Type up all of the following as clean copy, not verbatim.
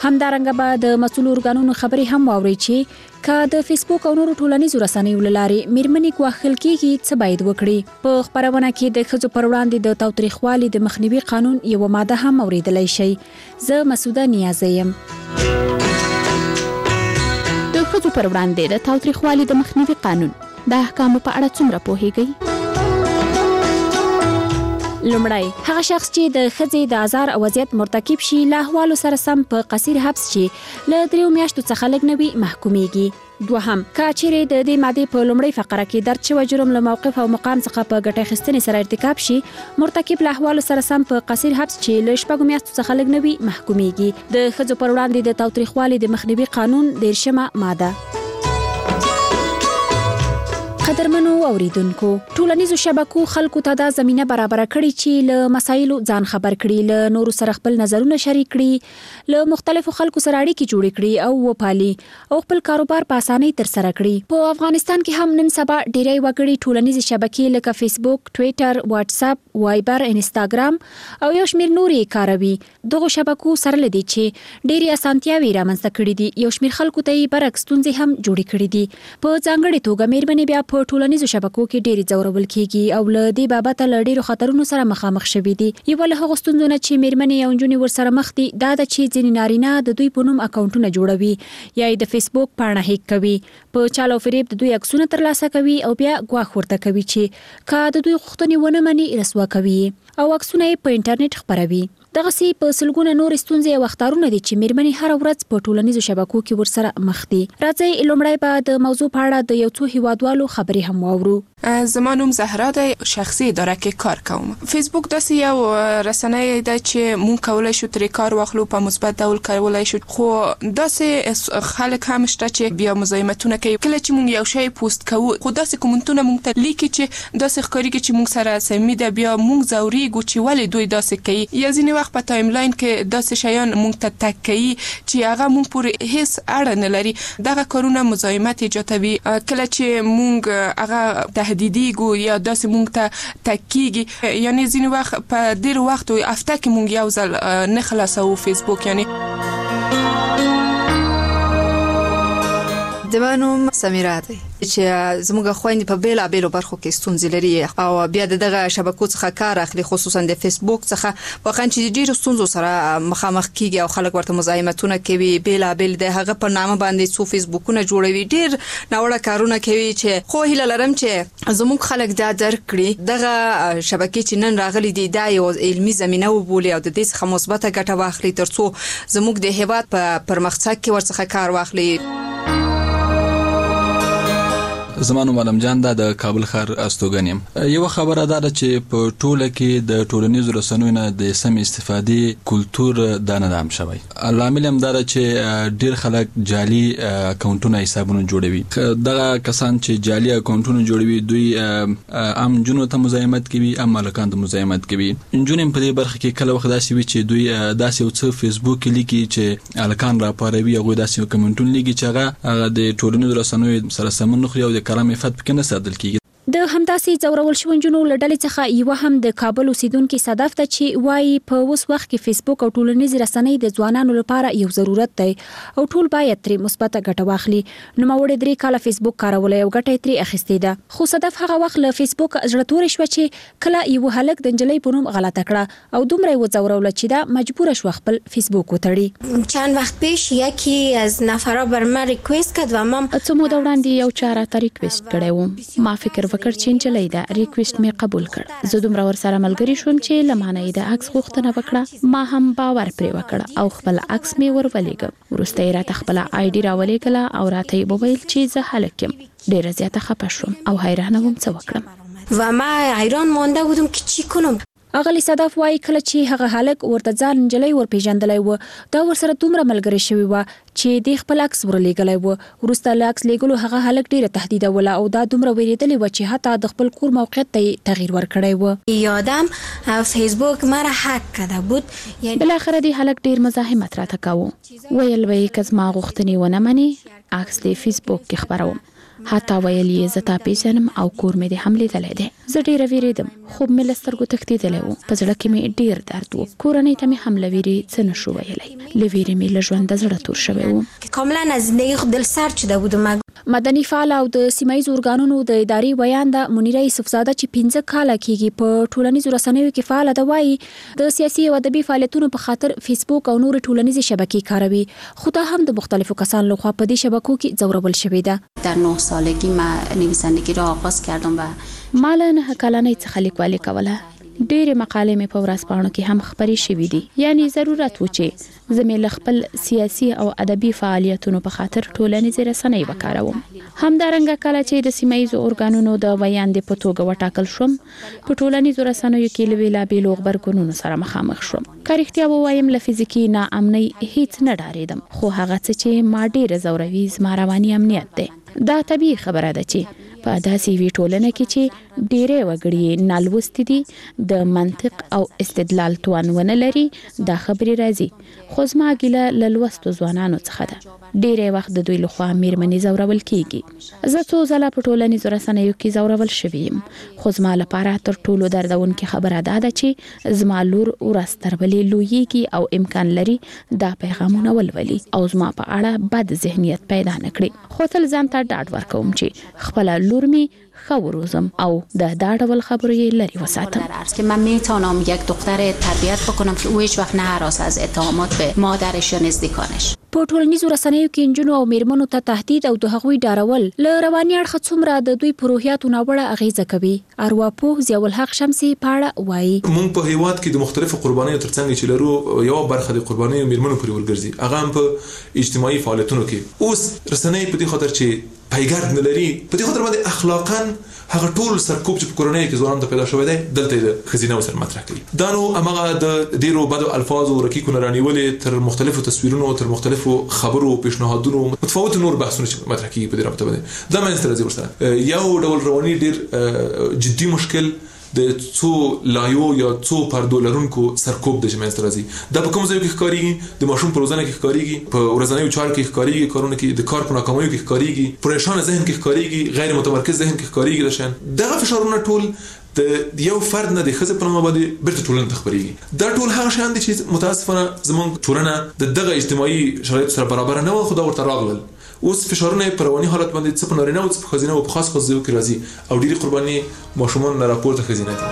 همدارنګه به د مسؤل ارګانونو خبرې هم واوري چې که د فیسبوک او نورو ټولنیزو رسنیو له لارې میرمنې ګواښل کیږي څه باید وکړي. په خبرونه کې د ښځو پر وړاندې د تاوتریخوالي د مخنیوي قانون یوه ماده هم اوریدلی شي. زه مسعوده نیازی یم. د ښځو پر وړاندې د تاوتریخوالي د مخنیوي قانون د احکامو په اړه څومره پوهیږئ؟ لومړی هغه شخص چې د ښځې د آزار او اذیت مرتکب شي له احوالو سره سم په قصیر حبس چې له 3 میاشتو څخه لږ نه وي محکومیږي. دوهم که چیرې د دې مادې په لومړۍ فقره کې درج شوی جرم له موقف او مقام څخه په ګټه اخیستنې سره ارتکاب شي، مرتکب له احوالو سره سم په قصیر حبس چې له 6 میاشتو څخه لږ نه وي محکومیږي. د ښځو پر وړاندې د تاوتریخوالي د مخنیوي قانون 13مه ماده. قدرمنو اوریدونکو، ټولنیزو شبکو خلکو ته دا زمینه برابر کړي چې له مسایلو ځان خبر کړي، له نورو سره خپل نظرونه شریک کړي، له مختلفو خلکو سره اړیکې جوړې کړي او وپالي او خپل کاروبار په اسانۍ تر سره کړي. په افغانستان کې هم نن سبا ډېری وګړي ټولنیزې شبکې لکه فیسبوک، ټویټر، واتس اپ، وایبر، انستاګرام او یو شمېر نورې کاروي. دغه شبکو سره لدی چې ډېری اسانتیاوې رامنځته کړي دي، یو شمېر خلکو ته یې برعکس ستونزې هم جوړې کړي دي. په ځانګړې توګه میرمنې بیا په ټولنیزو شبکو کې ډېری ځورول کیږي او له دې بابته له ډېرو خطرونو سره مخامخ شوي دي. یو له هغو ستونزو نه چې میرمنې او نجونې ورسره مخ دي دا ده چې ځینې نارینه د دوی په نوم اکاونټونه جوړوي یا د فیسبوک پاڼه هیک کوي، په چال او فریب د دوی عکسونه ترلاسه کوي او بیا ګواښ ورته کوي چې که د دوی غوښتنې ونه مني رسوا کوي او عکسونه یې په انټرنیټ خپروي. دغسې په سلګونه نورې ستونزې او اخطارونه دي چې میرمنې هره ورځ په ټولنیزو شبکو کې ورسره مخ دي. راځئ لومړی به د موضوع په اړه د یو څو هیوادوالو خبرې هم واورو. زما نوم زهرا ده، شخصي اداره کې کار کوم. فیسبوک داسې یو رسنۍ ده چې مونږ کولای شو ترې کار واخلو، په مثبت ډول کولای شو، خو داسې خلک هم شته چې بیا مزاحمتونه کوي. کله چې مونږ یو شی پوسټ کوو خو داسې کومنټونه مونږ ته لیکي چې داسې ښکارېږي چې مونږ سره سمې ده، بیا مونږ ځورېږو چې ولې دوی داسې کوي. یا ځینې وخت په ټایم لاین کې داسې شیان مونږ ته تګ کوي چې هغه مونږ پورې هیڅ اړه نه لري. دغه کارونه مزاحمت ایجادوي. کله چې مونږ هغه تهدیدیږو یا داسې مونږ ته تکیږي، یعنی ځینې وخت په ډېر وخت او هفته کې مونږ یو ځل نه خلاصو فیسبوک. یعنی زما نوم سمیرا ده چې زموږ خويندې په بیلابېلو برخو کې ستونزې لري او بیا دغه شبکو څخه کار اخلي، خصوصا د فیسبوک څخه. واقعا چې ډېر ستونزو سره مخامخ کیږي او خلک ورته مزاحمتونه کوي، بیلابېل د هغه په نامه باندې څو فیسبوکونه جوړوي، ډېر ناوړه کارونه کوي. چې خو هیله لرم چې زموږ خلک دا درک کړي دغه شبکې چې نن راغلي دي دا یو علمي زمينه وبولي او د دې څخه مثبته ګټه واخلي ترڅو زموږ د هیواد په پرمختګ کې ورڅخه کار واخلي. زما نوم علم جان ده، د کابل ښار استوګن یم. یو خبره ده چې په ټوله کې د ټولنیزو رسنیو نه د سم استفادې کلتور د نه دام شوی. لامل هم دا چې ډیر خلک جعلي اکاونټونه حسابونه جوړوي. دغه کسان چې جعلي اکاونټونه جوړوي دوی عام جنو ته مزاحمت کوي، عام مالکان ته مزاحمت کوي. انجونې په دې برخه کې کله وخت داسې وي چې دوی داسې یو څه فیسبوک کې لیکي چې الکان راپاروي، هغه داسې کومنټونه لیکي چې هغه د ټولنیزو رسنیو سره سمون نه خوري او د کلام عفت پکې نه ساتل کیږي. د همداسې ځورول شوو نجونو له ډلې څخه یوه هم د کابل اوسیدونکې صدف ده چې وایي په اوس وخت کې فیسبوک او ټولنیزې رسنۍ د ځوانانو لپاره یو ضرورت دی او ټول باید ترې مثبته ګټه واخلي. نوموړې 3 کاله فیسبوک کارولی او ګټه یې ترې اخیستې ده. خو صدف هغه وخت له فیسبوک زړه تورې شوه چې کله یو هلک د نجلۍ په نوم غلطه کړه او دومره یې وځوروله چې دا مجبوره شوه خپل فیسبوک وتړي. چند وقت پیش یکی از نفرا بر من ریکوست کرد و ما څه موده وړاندې یو چا راته ریکوست کړی و. ما فکر وکړ چې نجلۍ ده، ریکوست مې قبول کړ. زه دومره ورسره ملګری شوم چې لمانه یې د عکس غوښتنه وکړه. ما هم باور پرې وکړ او خپل عکس مې ورولېږه. وروسته یې راته خپل آی ډي راولېږله او راته یې وویل چې زه هلک یم. ډېره زیاته خفه شوم او حیرانه وم څه وکړم. و ما حیران مانده بودم که چی کنم. اغلی صدف وایي کله چې هغه هلک ورته ځان نجلۍ ورپېژندلی و دا ورسره دومره ملګری شوی و چې دی خپل عکس ورلیږلی و. وروسته له عکس لیږلو هغه هلک ډېره تهدیدوله او دا دومره ویرېدلی و چې حتی د خپل کور موقعیت ته یې تغییر ورکړی و. یادم فیسبوک مرا هک کرده بود. بالاخره دی هلک ډېر مزاحمت راته کاوه. ویل به یې که زما غوښتنې ونه منې عکس دې فیسبوک کې خپروم حتی ویلي زه تا پیژنم او کور مې د حمله دلې ده. زه ډیره ویریدم خو مې لسترګو تښتېدلی و. په زړه کې مې ډیر درد و. کورنۍ ته مې حمله ویری څه نشو ویلی. لویری مې له ژوند زړه تور شوی و. کاملا از زندگی خود دل سرد شده بودم. مدني فعال او د سیمایي ارګانونو د اداري ویانده منیره یوسفزاده چې 15 کال کېږي په ټولنیزو رسنیو کې فعال ده، وایي د سیاسي او ادبي فعالیتونو په خاطر فیسبوک او نور ټولنیزې شبکې کاروي، خو دا هم د مختلفو کسانو لخوا په دې شبکو کې ځورول شوې ده. در 9 سالگی ما نویسندگی را آغاز کردم و ما له 9 کلنۍ څخه لیکوالي کوله. ډېرې مقالې مې په ورځپاڼو کې هم خپرې شوې دي. یعنی ضرورت و چې زه مې له خپل سیاسي او ادبي فعالیتونو په خاطر ټولنیزې رسنۍ وکاروم. همدارنګه کله چې د سیمایي ارګانونو د ویاندې په توګه وټاکل شوم، په ټولنیزو رسنیو کې له بېلابېلو غبرګونونو سره مخامخ شوم. که رښتیا ووایم له فزیکي ناامنۍ هیڅ نه ډارېدم، خو هغه څه چې ما ډېره ځوروي زما رواني امنیت دی. دا طبیعي خبره ده چې په داسې وی ټولنه کې چې ډېرې وګړي نالوستي دي، د منطق او استدلال توان ونه لري، دا خبرې راځي. خو زما ګیله له لوستو ځوانانو څخه ده. ډېری وخت د دوی لخوا میرمنې ځورول کیږي. زه څو ځله په ټولنیزو رسنیو کې ځورول شوې یم، خو زما لپاره تر ټولو دردونکې خبره دا ده چې زما لور ورځ تر بلې لویېږي او امکان لري دا پیغامونه ولولي او زما په اړه بد ذهنیت پیدا نه کړي. خو تل ځان ته ډاډ ورکوم چې خپله لور می ښه وروزم او د دا ډول خبرو یې لرې وساتم. که من میتونم یک دختر تربیت بکنم که او هیچ وقت نه هراس از اتهامات به مادرش یا نزدیکانش. په ټولنیزو رسنیو کې نجونو او میرمنو ته تهدید او د هغوی ډارول له رواني اړخه څومره د دوی په روحیاتو ناوړه اغیزه کوي. ارواپوه ضیاءالحق شمسي په اړه وایي موږ په هیواد کې د مختلفو قربانیو ترڅنګ چې لرو یو برخه د قربانیو میرمنو پورې ورګرځي، هغه هم په اجتماعي فعالیتونو کې. اوس رسنۍ په دې خاطر چې پیګرد نه لري، په دې خاطر باندې اخلاقاً هغه ټول سرکوب چې په کورنۍ کې ځوانانو ته پیدا شوی دی دلته د خزینه سره مطرح کوي. دا نو هغه د ډیرو بدو الفاظو رقیقو نه رانیولې تر مختلفو تصویرونو، تر مختلفو خبرو، پیشنهادونو، متفاوت نور بحثونه چې مطرح کیږي په دې رابطه باندې دا مې سره ورسره یو ډول رواني ډیر جدي مشکل د څو لایو یا څو پردو لرونکو سرکوب د جمعیت راځي. دا په کوم ځای کې ښکاریږي؟ د ماشوم په روزنه کې ښکاریږي، په ورځنیو چارو کې ښکاریږي، کارونه کې د کار په ناکامیو کې ښکاریږي، پریشان ذهن کې ښکاریږي، غیر متمرکز ذهن کې ښکاریږي. دغه فشارونه ټول د یو فرد نه د خزه په نوم باندې بیرته ټولنه تخبريږي. دا ټول هغه شان دي چې متاسفانه زمونږ ټولنه دغه اجتماعي شرایط سره برابر نه و، خو دا ورته راغلل. اوس فشارونه په رواني حالت باندې څه په نارینه او څه په ښځینه او په خاص ځایو کې راځي او ډېری قرباني ماشومان نه راپورته ښځینه دي.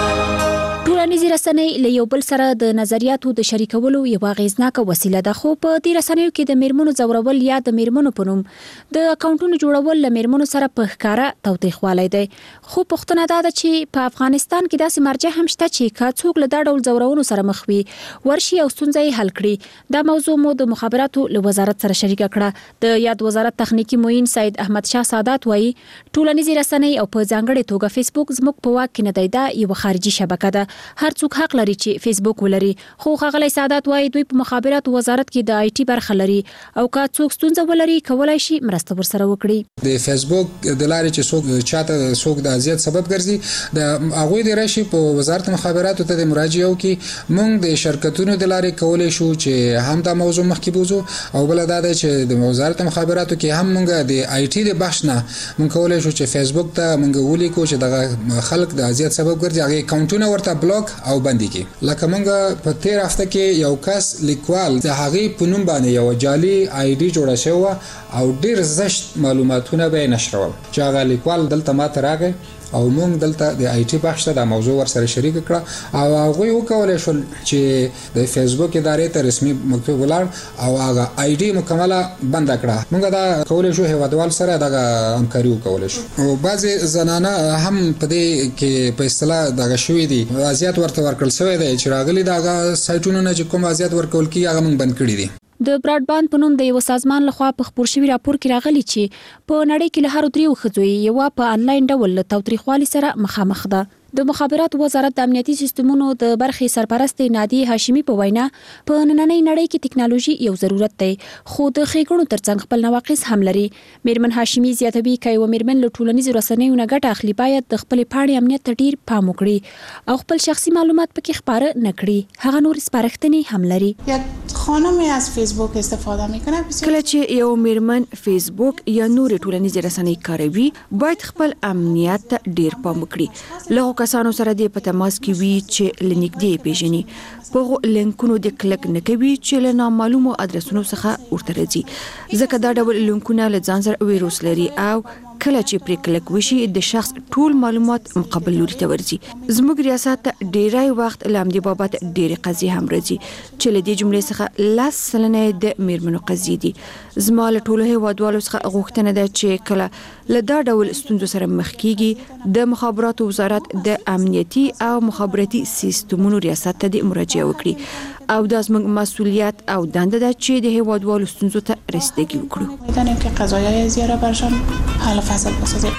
ټولنیزې رسنۍ له یو بل سره د نظریاتو د شریکولو یو اغیزناکه وسیله ده، خو په دې رسنیو کې د میرمنو ځورول یا د میرمنو په نوم د اکاونټونو جوړول له میرمنو سره په ښکاره تاوتریخوالی دی. خو پوښتنه دا ده چې په افغانستان کې داسې مرجع هم شته چې که څوک له دا ډول ځورونو سره مخ وي ورشي او ستونزه یې حل کړي. دا موضوع مو د مخابراتو له وزارت سره شریکه کړه. د یاد وزارت تخنیکی معین سید احمد شاه سادات وایي ټولنیزې رسنۍ او په ځانګړې توګه فیسبوک زموږ په واک کې نه دی، دا یو خارجي شبکه ده. هر څوک حق لري چې فیسبوک ولري، خو ښاغلی سادات وایي دوی په مخابراتو وزارت کې د آی ټي برخه لري او که څوک ستونزه ولري کولای شي مرسته ورسره وکړي. د فیسبوک د لارې چې څوک چاته څوک د اذیت سبب ګرځي د هغه د راشي په وزارت مخابراتو ته د مراجعه وکي. موږ د شرکتونو د لارې کولای شو چې هم دا موضوع مخکې بوزو او بل دا ده چې د وزارت مخابراتو کې هم موږ د آی ټي د بخش نه موږ کولای شو چې فیسبوک ته موږ ولیکو چې د خلک د اذیت سبب ګرځي، هغه اکاونټونه ورته بلاک او بندي کی. لکه موږ په تیر هفته کې یو کس لیکوال د هغه په نوم باندې یو جعلي آی ډي جوړه شوی او ډیر زشت معلوماتونه به نشرول چې هغه لیکوال دلته ماته راغی او موږ دلته د آی ټي بخش ته د موضوع ورسره شریک کړه او هغه وکولای شو چې د فیسبوک ادارې ته رسمي مکتوب ولاړ او هغه آی ډي مکمله بند کړه. موږ دا کولای شو هیوادوال سره دغه همکاري وکولای شو او بعضي زنانه هم په دې کې په اصطلاح دغه شوې دي ازیات ورته ورکړل شوی دی چې راغلي دغه سایټونو نه چې کوم ازیات ورکول کی هغه موږ بند کړی دي. د براډباند په نوم د یو سازمان لخوا په خپور شوی راپور کې راغلی چې په نړۍ کې له هر 3 ښځو یو په انلاین ډول له تاوتریخوالي سره مخامخ ده. د مخابراتو وزارت د امنیتي سیستمونو د برخې سرپرست نادي هاشمي په وینا په نننۍ نړۍ کې ټکنالوژي یو ضرورت دی خو د ښېګڼو ترڅنګ خپل نواقص هم لري. میرمن هاشمي زیاتوي چې یو میرمن له ټولنیزو رسنیو نه ګټه اخلي باید د خپل پاڼې امنیت ته ډیر پام وکړي او خپل شخصي معلومات پکې خپاره نه کړي. هغه نور سپارښتنې هم لري. یک خانمی از فیسبوک استفاده میکنه کله چې یو میرمن فیسبوک یا نور ټولنیزې رسنۍ کاروي باید خپل امنیت ته ډیر پام وکړي. له کسانو سره د په تماس کې وي چې لنیګدې پیژني په لینکونو د کلک نه کوي چې له نامعلومو ادرسونو څخه ورته راځي ځکه دا ډول لینکونه له ځان سره ویروس لري او کله چې پرې کلک وشي د شخص ټول معلومات مقابل لوري ته ورځي. زموږ ریاست ډیری وخت لامدي بابت ډیری قضیې هم راځي چې له دې جملې څخه 10% د میرمنو قضیې دي. زما له ټولو هیوادوالو څخه غوښتنه ده چې کله له دا ډول ستونزو سره مخ کیږي د مخابراتو وزارت د امنیتي او مخابراتي سیستمونو ریاست ته د مراجعه وکړي او دا زموږ مسؤلیت او دنده ده چې د هیوادوالو ستونزو ته رسیدګي وکړو. میدانیم که قضایای زیاره برشان حل فصل بسازیم.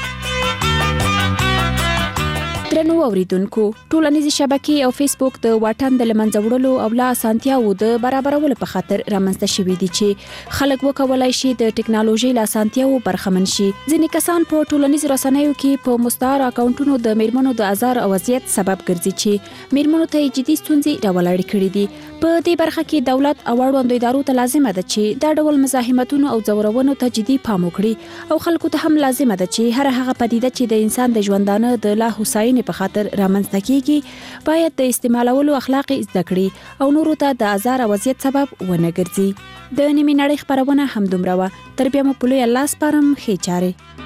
درنو اوریدونکو ټولنیزې شبکې او فیسبوک د واټن د لمنځه وړلو او لا اسانتیاو د برابرولو په خاطر رامنځته شوي دي چې خلک وکولای شي د ټکنالوژي له اسانتیاو برخمن شي. ځینې کسان په ټولنیزو رسنیو کې په مستعار اکاونټونو د میرمنو د ازار او اذیت سبب ګرځي چې میرمنو ته جدي ستونزې راولاړې کړې دي. په دې برخه کې دولت او اړوندو ادارو ته لازمه ده چې دا ډول مزاحمتونو او ځورونو ته جدي پام وکړي او خلکو ته هم لازمه ده چې هر هغه پدیده چې د انسان د ژوندانه د لا هوساینې په خاطر رامنځته کیږي باید د استعمالولو اخلاق زده کړي او نورو ته د ازار او اذیت سبب ونه ګرځي. د نیمې نړۍ خبرونه هم دومره وه. تر بیا مو په لوی الله سپارم. ښې چارې.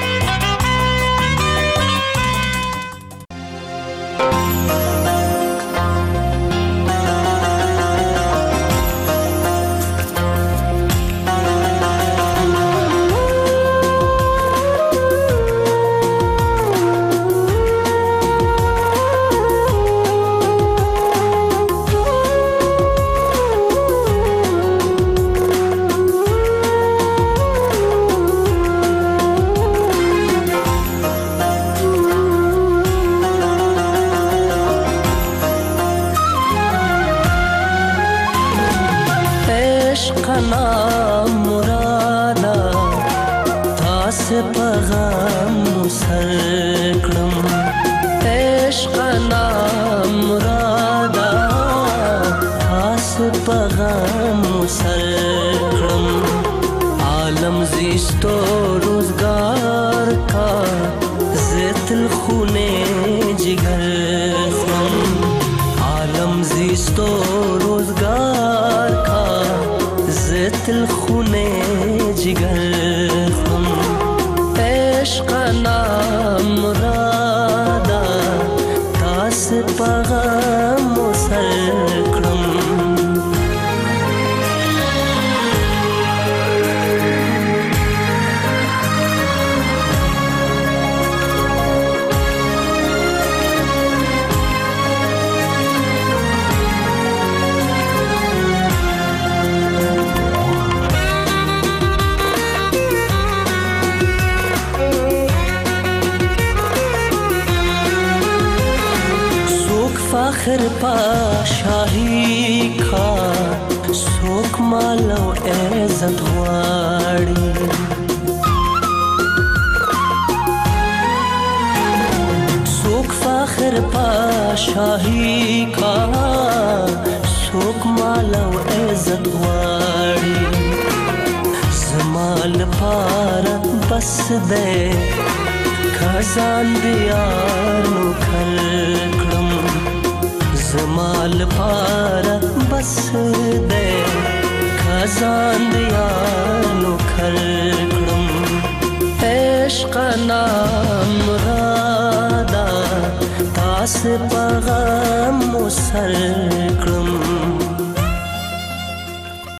فخر پاشاهی کا سوک مالو عزت غواړي سوک فخر پاشاهی کا سوک مالو عزت غواړي زمال پار بس دے خزان دیار نو کړم زمال پار بس دے خزان دیار نو کړم عشق نام رادا تاس پیغام سر کړم